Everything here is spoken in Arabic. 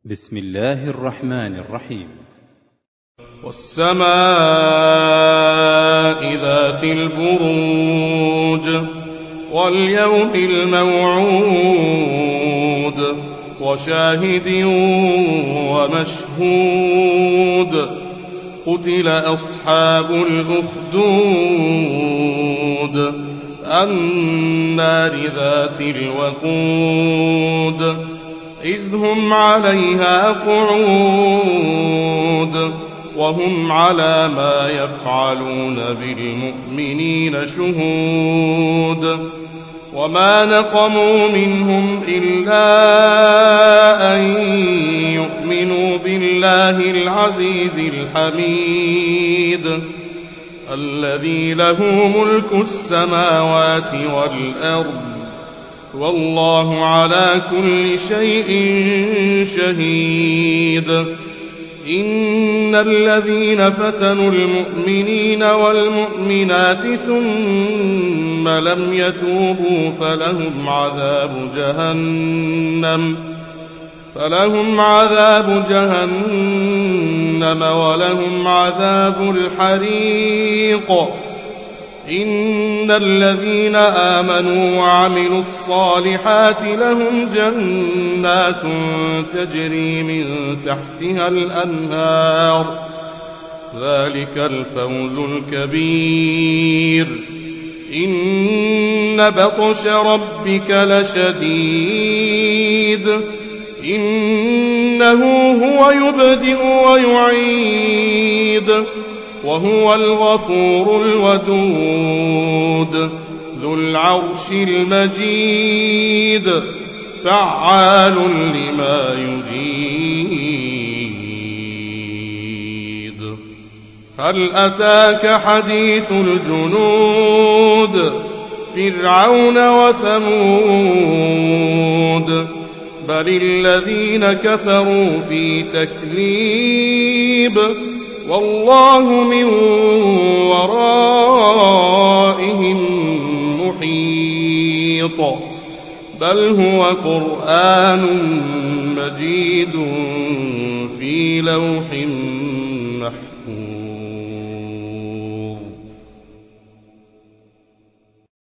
بسم الله الرحمن الرحيم. والسماء ذات البروج واليوم الموعود وشاهد ومشهود قتل أصحاب الأخدود النار ذات الوقود إذ هم عليها قعود وهم على ما يفعلون بالمؤمنين شهود وما نقموا منهم إلا أن يؤمنوا بالله العزيز الحميد الذي له ملك السماوات والأرض والله على كل شيء شهيد. إن الذين فتنوا المؤمنين والمؤمنات ثم لم يتوبوا فلهم عذاب جهنم ولهم عذاب الحريق. إن الذين آمنوا وعملوا الصالحات لهم جنات تجري من تحتها الأنهار ذلك الفوز الكبير. إن بطش ربك لشديد إنه هو يبدئ ويعيد وهو الغفور الودود ذو العرش المجيد فعال لما يريد. هل أتاك حديث الجنود فرعون وثمود بل الذين كفروا في تكذيب والله من ورائهم محيط. بل هو قرآن مجيد في لوح محفوظ.